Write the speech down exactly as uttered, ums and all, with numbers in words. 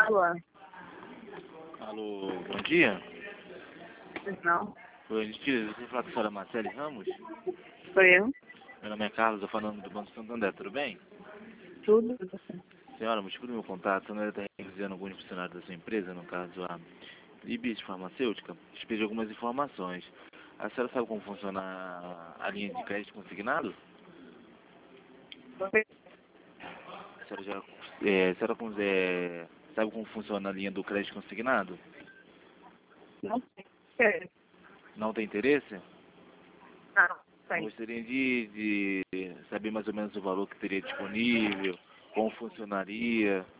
Alô? Alô, bom dia. Não, Oi, Gentileza, você fala com a senhora Marcele Ramos? sou eu. Meu nome é Carlos, estou falando do Banco Santander, tudo bem? Tudo. Senhora, o motivo do meu contato, né, está revisando alguns funcionários da sua empresa, no caso a Ibis Farmacêutica, te pedi algumas informações. A senhora sabe como funciona a a linha de crédito consignado? A senhora já é, a senhora con- é, sabe como funciona a linha do crédito consignado? Não sei. Não tem interesse? Não, sei. Gostaria de, de saber mais ou menos o valor que teria disponível, como funcionaria.